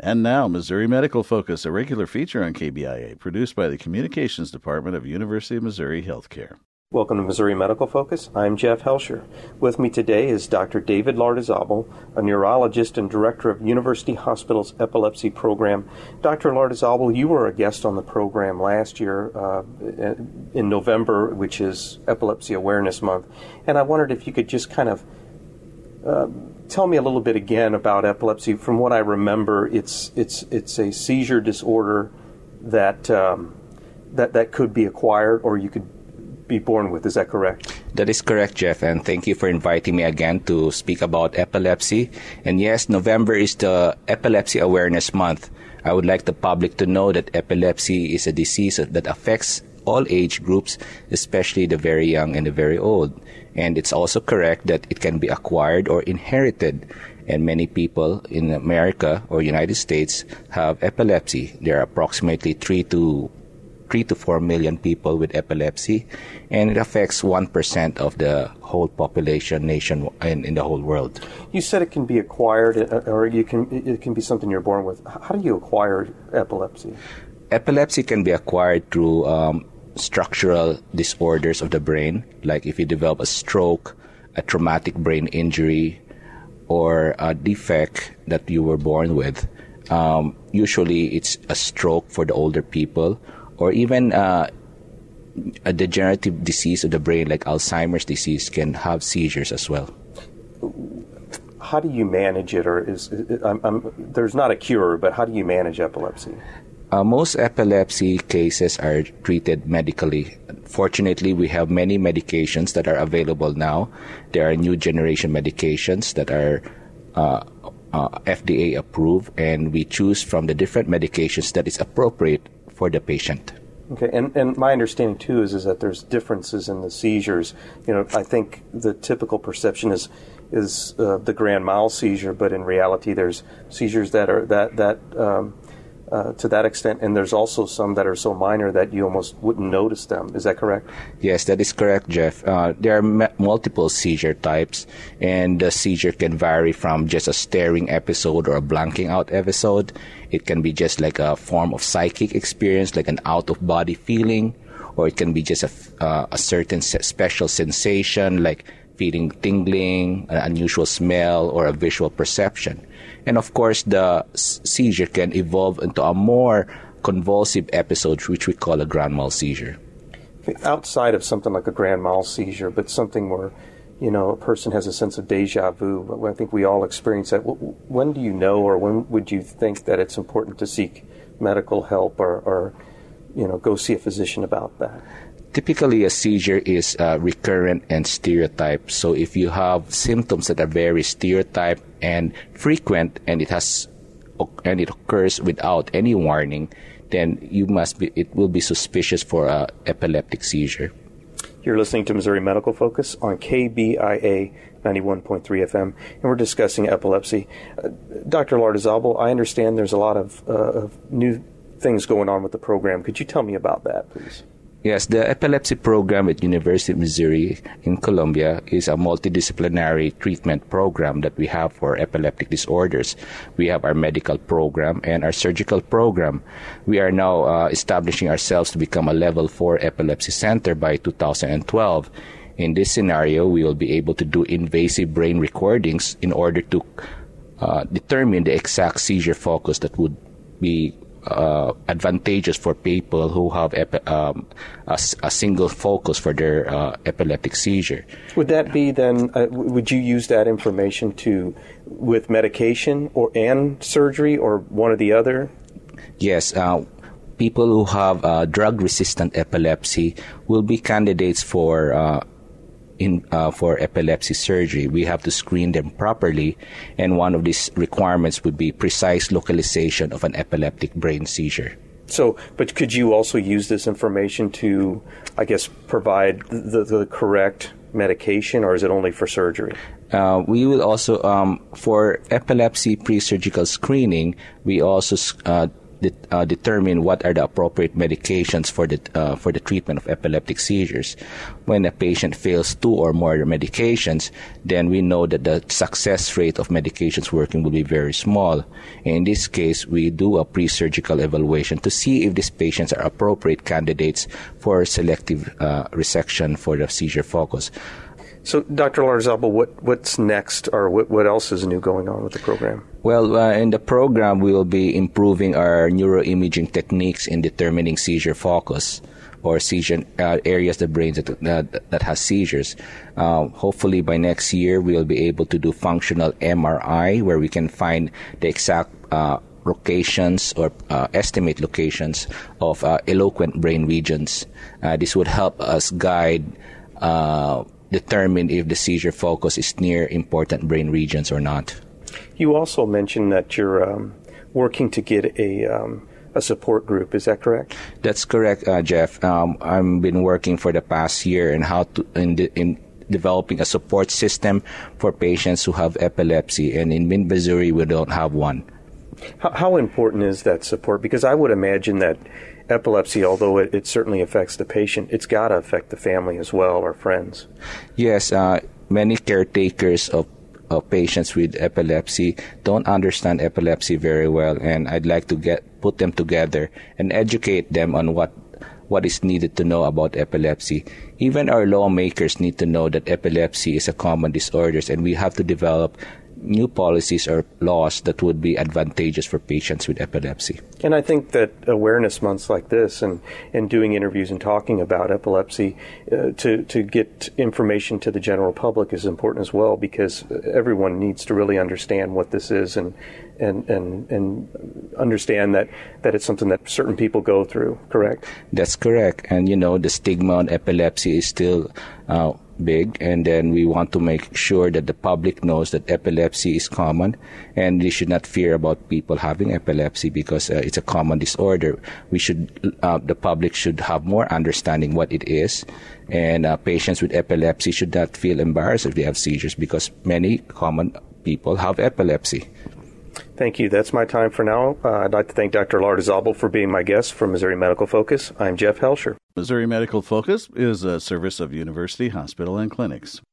And now, Missouri Medical Focus, a regular feature on KBIA, produced by the Communications Department of University of Missouri Healthcare. Welcome to Missouri Medical Focus. I'm Jeff Helsher. With me today is Dr. David Lardizabal, a neurologist and director of University Hospital's epilepsy program. Dr. Lardizabal, you were a guest on the program last year in November, which is Epilepsy Awareness Month. And I wondered if you could just kind of tell me a little bit again about epilepsy. From what I remember, it's a seizure disorder that could be acquired or you could be born with. Is that correct? That is correct, Jeff, and thank you for inviting me again to speak about epilepsy. And yes, November is the Epilepsy Awareness Month. I would like the public to know that epilepsy is a disease that affects all age groups, especially the very young and the very old. And it's also correct that it can be acquired or inherited. And many people in America or United States have epilepsy. There are approximately 3 to 4 million people with epilepsy, and it affects 1% of the whole population nation in the whole world. You said it can be acquired, or it can be something you're born with. How do you acquire epilepsy? Epilepsy can be acquired through structural disorders of the brain, like if you develop a stroke, a traumatic brain injury, or a defect that you were born with. Usually it's a stroke for the older people, or even a degenerative disease of the brain like Alzheimer's disease can have seizures as well. How do you manage it, or there's not a cure, but how do you manage epilepsy? Most epilepsy cases are treated medically. Fortunately, we have many medications that are available now. There are new generation medications that are FDA approved, and we choose from the different medications that is appropriate for the patient. Okay, and my understanding too is that there's differences in the seizures. You know, I think the typical perception is the grand mal seizure, but in reality, there's seizures that are to that extent, and there's also some that are so minor that you almost wouldn't notice them. Is that correct? Yes, that is correct, Jeff. There are multiple seizure types, and the seizure can vary from just a staring episode or a blanking out episode. It can be just like a form of psychic experience, like an out-of-body feeling, or it can be just a certain special sensation, like feeling tingling, an unusual smell, or a visual perception. And of course, the seizure can evolve into a more convulsive episode, which we call a grand mal seizure. Outside of something like a grand mal seizure, but something where, a person has a sense of deja vu, I think we all experience that. When do you know, or when would you think that it's important to seek medical help or go see a physician about that? Typically, a seizure is recurrent and stereotyped. So if you have symptoms that are very stereotyped and frequent, and it occurs without any warning, then it will be suspicious for an epileptic seizure. You're listening to Missouri Medical Focus on KBIA 91.3 FM, and we're discussing epilepsy. Dr. Lardizabal, I understand there's a lot of new things going on with the program. Could you tell me about that, please? Yes, the epilepsy program at University of Missouri in Columbia is a multidisciplinary treatment program that we have for epileptic disorders. We have our medical program and our surgical program. We are now establishing ourselves to become a Level 4 epilepsy center by 2012. In this scenario, we will be able to do invasive brain recordings in order to determine the exact seizure focus that would be advantageous for people who have a single focus for their epileptic seizure. Would that be then, would you use that information with medication and surgery, or one or the other? Yes. People who have drug-resistant epilepsy will be candidates for epilepsy surgery. We have to screen them properly, and one of these requirements would be precise localization of an epileptic brain seizure. So, but could you also use this information to, I guess, provide the correct medication, or is it only for surgery? We will also, for epilepsy pre-surgical screening, we also determine what are the appropriate medications for the treatment of epileptic seizures. When a patient fails 2 or more medications, then we know that the success rate of medications working will be very small. In this case, we do a pre-surgical evaluation to see if these patients are appropriate candidates for selective resection for the seizure focus. So, Dr. Lardizábal, what's next, or what else is new going on with the program? Well, in the program, we will be improving our neuroimaging techniques in determining seizure focus or seizure areas of the brain that has seizures. Hopefully, by next year, we will be able to do functional MRI, where we can find the exact locations or estimate locations of eloquent brain regions. This would help us guide determine if the seizure focus is near important brain regions or not. You also mentioned that you're working to get a support group. Is that correct? That's correct, Jeff. I've been working for the past year in developing a support system for patients who have epilepsy, and in Missouri we don't have one. How important is that support? Because I would imagine that epilepsy, although it certainly affects the patient, it's got to affect the family as well, or friends. Yes, many caretakers of patients with epilepsy don't understand epilepsy very well, and I'd like to put them together and educate them on what is needed to know about epilepsy. Even our lawmakers need to know that epilepsy is a common disorder, and we have to develop new policies or laws that would be advantageous for patients with epilepsy. And I think that awareness months like this and doing interviews and talking about epilepsy to get information to the general public is important as well, because everyone needs to really understand what this is and understand that it's something that certain people go through, correct? That's correct. And, the stigma on epilepsy is still big, and then we want to make sure that the public knows that epilepsy is common, and they should not fear about people having epilepsy because it's a common disorder. The public should have more understanding what it is, and patients with epilepsy should not feel embarrassed if they have seizures, because many common people have epilepsy. Thank you. That's my time for now. I'd like to thank Dr. Lardizábal for being my guest from Missouri Medical Focus. I'm Jeff Helsher. Missouri Medical Focus is a service of University Hospital and Clinics.